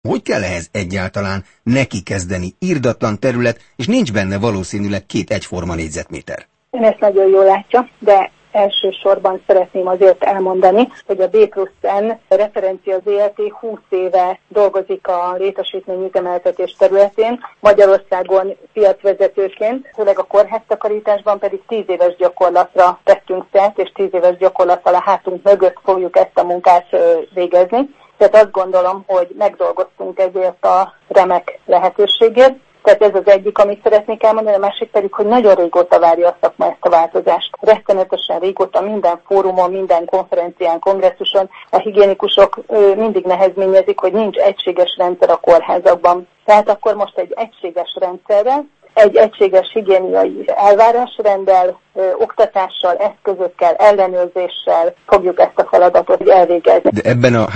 Hogy kell ehhez egyáltalán neki kezdeni? Irdatlan terület, és nincs benne valószínűleg 2 egyforma négyzetméter. Ön ezt nagyon jól látja, de elsősorban szeretném azért elmondani, hogy a B+N referencia ZRT 20 éve dolgozik a létesítményüzemeltetés területén, Magyarországon piacvezetőként, főleg a kórháztakarításban pedig 10 éves gyakorlatra tettünk szert, és 10 éves gyakorlattal a hátunk mögött fogjuk ezt a munkát végezni. Tehát azt gondolom, hogy megdolgoztunk ezért a remek lehetőségért. Tehát ez az egyik, amit szeretnék elmondani, a másik pedig, hogy nagyon régóta várja a szakma ezt a változást. Rettenetesen régóta minden fórumon, minden konferencián, kongresszuson a higiénikusok mindig nehezményezik, hogy nincs egységes rendszer a kórházakban. Tehát akkor most egy egységes rendszerrel, egy egységes higiéniai elvárásrenddel, oktatással, eszközökkel, ellenőrzéssel fogjuk ezt a feladatot elvégezni. De ebben a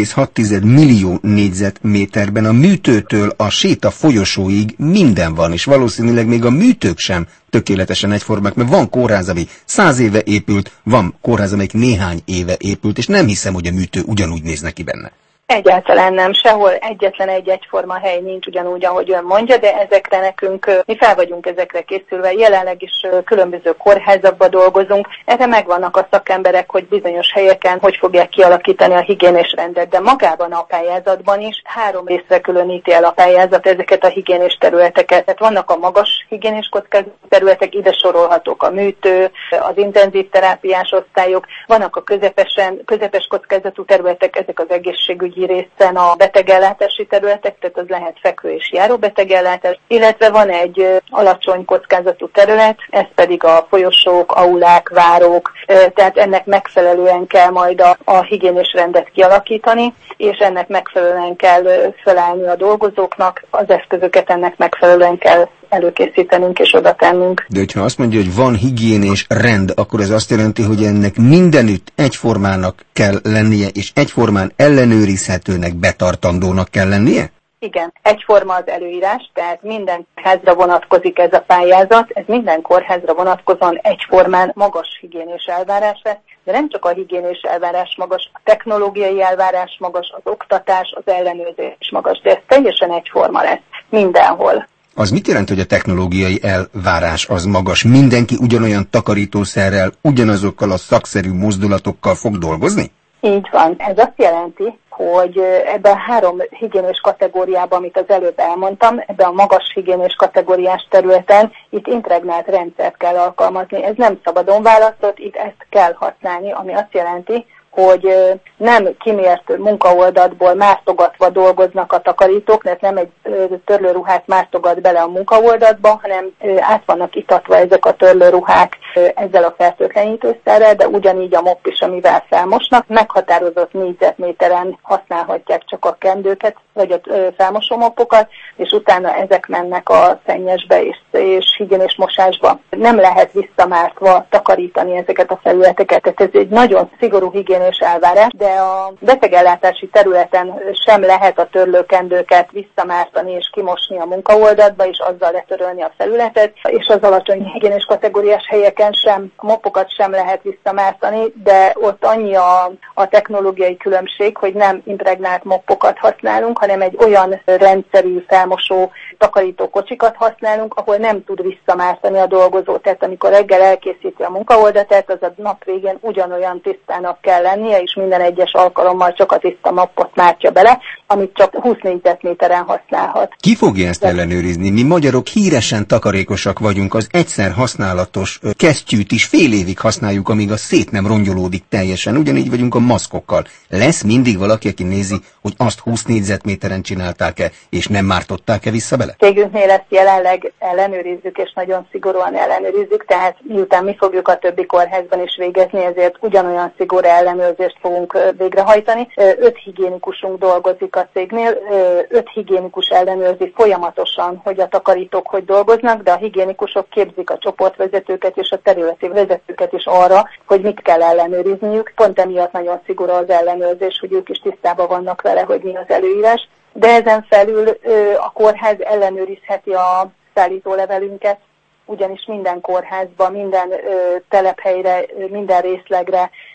3,6 millió négyzetméterben a műtőtől a séta folyosóig minden van, és valószínűleg még a műtők sem tökéletesen egyformák, mert van kórház, ami 100 éve épült, van kórház, amelyik néhány éve épült, és nem hiszem, hogy a műtő ugyanúgy néz neki benne. Egyáltalán nem, sehol egyetlen egy egyforma hely nincs ugyanúgy, ahogy ön mondja, de ezekre nekünk, mi fel vagyunk ezekre készülve, jelenleg is különböző kórházakban dolgozunk, erre megvannak a szakemberek, hogy bizonyos helyeken hogy fogják kialakítani a higiénés rendet, de magában a pályázatban is 3 részre különíti el a pályázat ezeket a higiénés területeket. Tehát vannak a magas higiénés kockázatú területek, ide sorolhatók a műtő, az intenzív terápiás osztályok, vannak a közepes kockázatú területek, ezek az egészségügyi részen a betegellátási területek, tehát az lehet fekvő és járó betegellátás, illetve van egy alacsony kockázatú terület, ez pedig a folyosók, aulák, várók, tehát ennek megfelelően kell majd a higiénés rendet kialakítani, és ennek megfelelően kell felállni a dolgozóknak, az eszközöket ennek megfelelően kell előkészítenünk és oda tennünk. De hogyha azt mondja, hogy van higiénés rend, akkor ez azt jelenti, hogy ennek mindenütt egyformának kell lennie, és egyformán ellenőrizhetőnek, betartandónak kell lennie? Igen, egyforma az előírás, tehát minden kórházra vonatkozik ez a pályázat, ez minden kórházra vonatkozóan egyformán magas higiénés elvárás lesz, de nem csak a higiénés elvárás magas, a technológiai elvárás magas, az oktatás, az ellenőrzés magas, de ez teljesen egyforma lesz mindenhol. Az mit jelent, hogy a technológiai elvárás az magas? Mindenki ugyanolyan takarítószerrel, ugyanazokkal a szakszerű mozdulatokkal fog dolgozni? Így van. Ez azt jelenti, hogy ebben a 3 higiénés kategóriában, amit az előbb elmondtam, ebben a magas higiénés kategóriás területen itt impregnált rendszert kell alkalmazni. Ez nem szabadon választott, itt ezt kell használni, ami azt jelenti, hogy nem kimért munkaoldatból mártogatva dolgoznak a takarítók, tehát nem egy törlőruhát mártogat bele a munkaoldatba, hanem át vannak itatva ezek a törlőruhák ezzel a fertőtlenítőszerrel, de ugyanígy a mop is, amivel felmosnak. Meghatározott négyzetméteren használhatják csak a kendőket, vagy a felmosómoppokat, és utána ezek mennek a szennyesbe és higiénés mosásba. Nem lehet visszamártva takarítani ezeket a felületeket, tehát ez egy nagyon szigorú higiénés elvárás, de a betegellátási területen sem lehet a törlőkendőket visszamártani és kimosni a munkaoldatba, és azzal letörölni a felületet, és az alacsony higiénés kategóriás helyeken sem, a moppokat sem lehet visszamártani, de ott annyi a technológiai különbség, hogy nem impregnált moppokat használunk, hanem egy olyan rendszerű felmosó takarító kocsikat használunk, ahol nem tud visszamártani a dolgozó. Tehát amikor reggel elkészíti a munkaoldatát, az a nap végén ugyanolyan tisztának kell lennie, és minden egyes alkalommal csak a tiszta mappot mártja bele, amit csak 20 négyzetméteren használhat. Ki fogja ezt ellenőrizni? Mi magyarok híresen takarékosak vagyunk, az egyszer használatos kesztyűt is fél évig használjuk, amíg a szét nem rongyolódik teljesen. Ugyanígy vagyunk a maszkokkal. Lesz mindig valaki, aki nézi, hogy azt 20 négyzetméteren csinálták-e, és nem mártották-e vissza bele? Cégünknél ezt jelenleg ellenőrizzük, és nagyon szigorúan ellenőrizzük, tehát miután mi fogjuk a többi kórházban is végezni, ezért ugyanolyan szigorú ellenőrzést fogunk végrehajtani. 5 higiénikusunk dolgozik a cégnél, 5 higiénikus ellenőrzi folyamatosan, hogy a takarítók hogy dolgoznak, de a higiénikusok képzik a csoportvezetőket és a területi vezetőket is arra, hogy mit kell ellenőrizniük. Pont emiatt nagyon szigorú az ellenőrzés, hogy ők is tisztában vannak vele, hogy mi az előírás. De ezen felül a kórház ellenőrizheti a szállítólevelünket, ugyanis minden kórházban, minden telephelyre, minden részlegre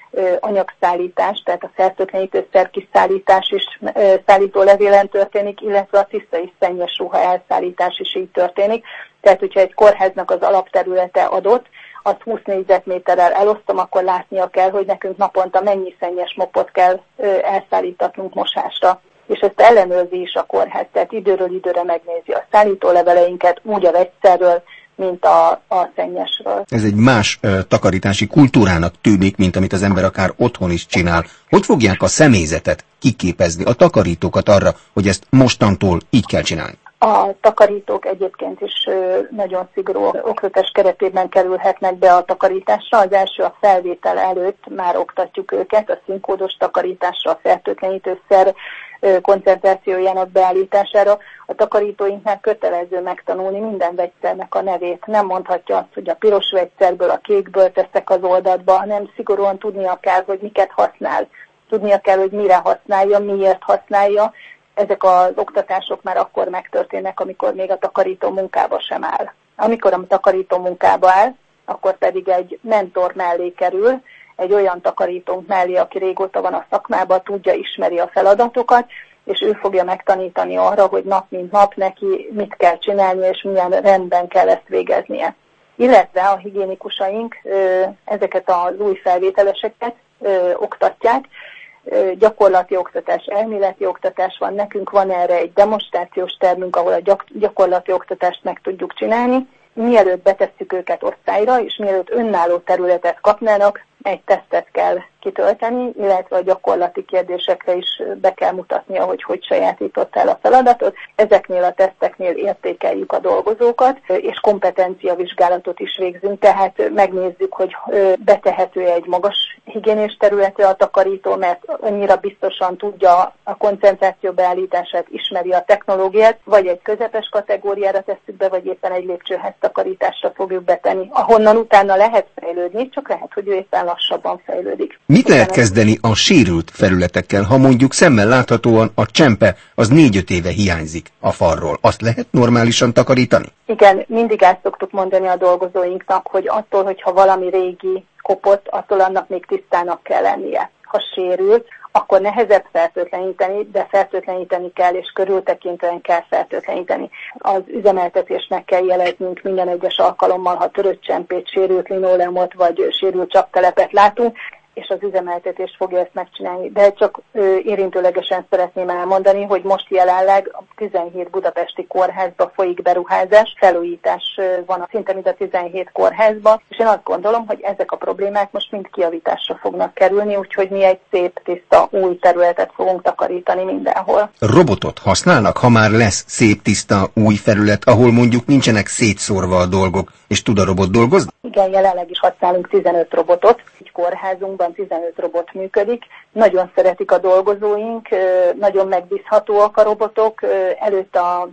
anyagszállítás, tehát a fertőtlenítőszer kiszállítás is szállítólevélen történik, illetve a tiszta és szennyes ruha elszállítás is így történik. Tehát, hogyha egy kórháznak az alapterülete adott, azt 20 négyzetméterrel elosztom, akkor látnia kell, hogy nekünk naponta mennyi szennyes mopot kell elszállítatnunk mosásra. És ezt ellenőrzi is a kórház, tehát időről időre megnézi a szállítóleveleinket, úgy a vegyszerről, mint a szennyesről. Ez egy más takarítási kultúrának tűnik, mint amit az ember akár otthon is csinál. Hogy fogják a személyzetet kiképezni, a takarítókat arra, hogy ezt mostantól így kell csinálni? A takarítók egyébként is nagyon szigorú oktatás keretében kerülhetnek be a takarításra. Az első a felvétel előtt már oktatjuk őket a színkódos takarításra, a fertőtlenítőszer koncentrációjának beállítására. A takarítóinknál kötelező megtanulni minden vegyszernek a nevét. Nem mondhatja azt, hogy a piros vegyszerből, a kékből teszek az oldatba, hanem szigorúan tudnia kell, hogy miket használ. Tudnia kell, hogy mire használja, miért használja. Ezek az oktatások már akkor megtörténnek, amikor még a takarító munkába sem áll. Amikor a takarító munkába áll, akkor pedig egy mentor mellé kerül, egy olyan takarítónk mellé, aki régóta van a szakmában, tudja, ismeri a feladatokat, és ő fogja megtanítani arra, hogy nap mint nap neki mit kell csinálni, és milyen rendben kell ezt végeznie. Illetve a higiénikusaink ezeket az új felvételeseket oktatják, gyakorlati oktatás, elméleti oktatás van, nekünk van erre egy demonstrációs termünk, ahol a gyakorlati oktatást meg tudjuk csinálni. Mielőtt betesszük őket osztályra, és mielőtt önálló területet kapnának, egy tesztet kell kitölteni, illetve a gyakorlati kérdésekre is be kell mutatnia, hogy sajátított el a feladatot. Ezeknél a teszteknél értékeljük a dolgozókat, és kompetenciavizsgálatot is végzünk, tehát megnézzük, hogy betehető egy magas higiénés területre a takarító, mert annyira biztosan tudja a koncentráció beállítását, ismeri a technológiát, vagy egy közepes kategóriára tesszük be, vagy éppen egy lépcsőház takarításra fogjuk betenni, ahonnan utána lehet fejlődni, csak lehet, hogy ő éppen lassabban fejlődik. Mit lehet kezdeni a sérült felületekkel, ha mondjuk szemmel láthatóan a csempe az 4-5 éve hiányzik a falról? Azt lehet normálisan takarítani? Igen, mindig el szoktuk mondani a dolgozóinknak, hogy attól, hogyha valami régi kopott, attól annak még tisztának kell lennie. Ha sérült, akkor nehezebb fertőtleníteni, de fertőtleníteni kell, és körültekintően kell fertőtleníteni. Az üzemeltetésnek kell jeleznünk minden egyes alkalommal, ha törött csempét, sérült linoleumot vagy sérült csaptelepet látunk, és az üzemeltetés fogja ezt megcsinálni. De csak érintőlegesen szeretném elmondani, hogy most jelenleg a 17 budapesti kórházba folyik beruházás, felújítás van szinte mind a 17 kórházban, és én azt gondolom, hogy ezek a problémák most mind kijavításra fognak kerülni, úgyhogy mi egy szép, tiszta, új területet fogunk takarítani mindenhol. Robotot használnak, ha már lesz szép, tiszta, új felület, ahol mondjuk nincsenek szétszórva a dolgok, és tud a robot dolgozni? Igen, jelenleg is használunk 15 robotot. Egy kórházunkban 15 robot működik. Nagyon szeretik a dolgozóink, nagyon megbízhatóak a robotok. Előtt a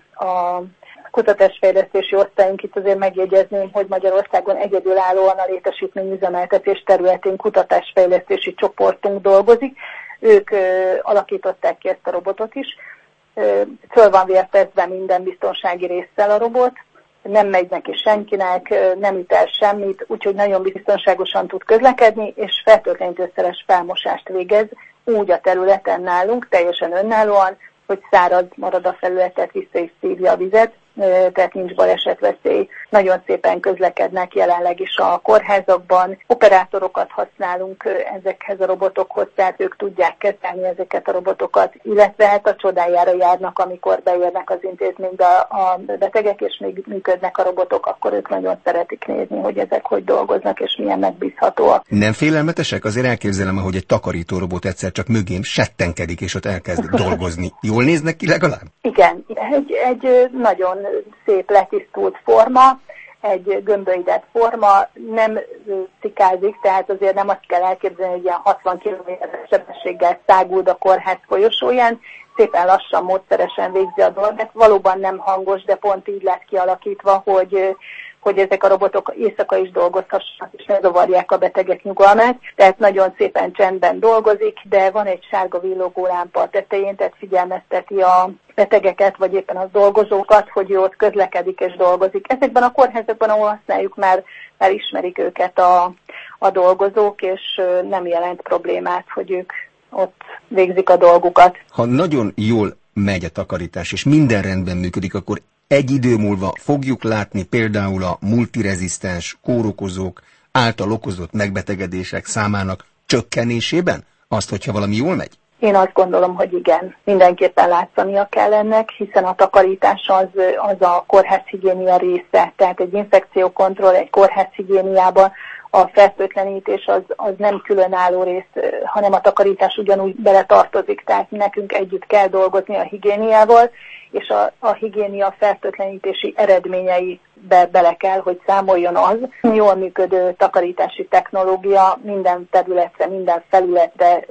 kutatásfejlesztési osztályunk, itt azért megjegyezném, hogy Magyarországon egyedülállóan a létesítményüzemeltetés területén kutatásfejlesztési csoportunk dolgozik. Ők alakították ki ezt a robotot is. Föl van vértezve minden biztonsági résszel a robot. Nem megy neki senkinek, nem üt el semmit, úgyhogy nagyon biztonságosan tud közlekedni, és fertőtlenítőszeres felmosást végez úgy a területen nálunk, teljesen önállóan, hogy száraz marad a felületet, vissza is szívja a vizet, tehát nincs balesetveszély. Nagyon szépen közlekednek jelenleg is a kórházakban. Operátorokat használunk ezekhez a robotokhoz, tehát ők tudják kezelni ezeket a robotokat, illetve hát a csodájára járnak, amikor beérnek az intézménybe a betegek, és még működnek a robotok, akkor ők nagyon szeretik nézni, hogy ezek hogy dolgoznak, és milyen megbízhatóak. Nem félelmetesek? Azért elképzelem, hogy egy takarító robot egyszer csak mögém settenkedik, és ott elkezd dolgozni. Jól néznek ki legalább? Igen, egy nagyon szép letisztult forma, egy gömbölydett forma, nem cikázik, tehát azért nem azt kell elképzelni, hogy ilyen 60 km/h sebességgel száguld a kórház folyosóján, szépen lassan, módszeresen végzi a dolgot. Valóban nem hangos, de pont így lett kialakítva, hogy ezek a robotok éjszaka is dolgozhassanak, és ne zavarják a betegek nyugalmát. Tehát nagyon szépen csendben dolgozik, de van egy sárga villogó lámpa a tetején, tehát figyelmezteti a betegeket, vagy éppen a dolgozókat, hogy ő ott közlekedik és dolgozik. Ezekben a kórházakban, ahol használjuk, már ismerik őket a dolgozók, és nem jelent problémát, hogy ők ott végzik a dolgukat. Ha nagyon jól megy a takarítás, és minden rendben működik, akkor egy idő múlva fogjuk látni például a multirezisztens kórokozók által okozott megbetegedések számának csökkenésében? Azt, hogyha valami jól megy? Én azt gondolom, hogy igen, mindenképpen látszania kell ennek, hiszen a takarítás az a kórházhigiénia része, tehát egy infekciókontroll egy kórházhigiéniában a fertőtlenítés az nem különálló rész, hanem a takarítás ugyanúgy beletartozik, tehát nekünk együtt kell dolgozni a higiéniával, és a higiénia fertőtlenítési eredményeibe bele kell, hogy számoljon az. Jól működő takarítási technológia minden területre, minden felületre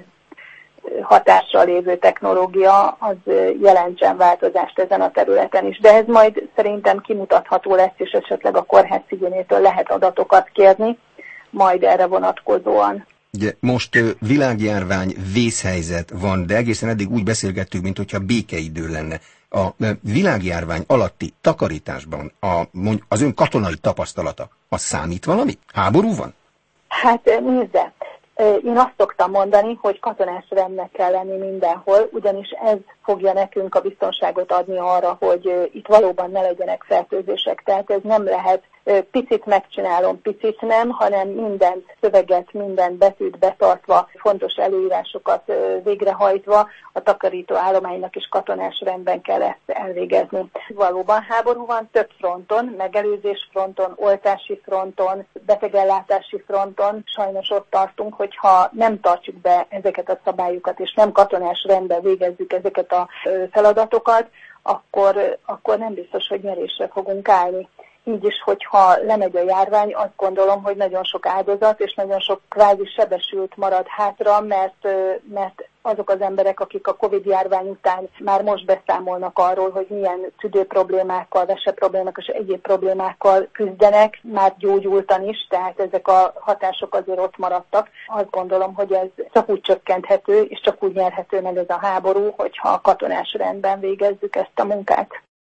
hatással lévő technológia, az jelentsen változást ezen a területen is. De ez majd szerintem kimutatható lesz, és esetleg a kórházhigiénétől lehet adatokat kérni, majd erre vonatkozóan. Ugye most világjárvány, vészhelyzet van, de egészen eddig úgy beszélgettünk, mintha békeidő lenne. A világjárvány alatti takarításban az ön katonai tapasztalata, az számít valamit? Háború van? Hát nézze, én azt szoktam mondani, hogy katonás rendnek kell lenni mindenhol, ugyanis ez fogja nekünk a biztonságot adni arra, hogy itt valóban ne legyenek fertőzések. Tehát ez nem lehet picit megcsinálom, picit nem, hanem minden szöveget, minden betűt betartva, fontos előírásokat végrehajtva a takarító állománynak is katonás rendben kell ezt elvégezni. Valóban háború van több fronton, megelőzés fronton, oltási fronton, betegellátási fronton. Sajnos ott tartunk, hogyha nem tartjuk be ezeket a szabályokat, és nem katonás rendben végezzük ezeket a feladatokat, akkor nem biztos, hogy nyerésre fogunk állni. Így is, hogyha lemegy a járvány, azt gondolom, hogy nagyon sok áldozat és nagyon sok kvázi sebesült marad hátra, mert azok az emberek, akik a Covid-járvány után már most beszámolnak arról, hogy milyen tüdőproblémákkal, veseproblémákkal és egyéb problémákkal küzdenek, már gyógyultan is, tehát ezek a hatások azért ott maradtak. Azt gondolom, hogy ez csak úgy csökkenthető, és csak úgy nyerhető meg ez a háború, hogyha a katonás rendben végezzük ezt a munkát.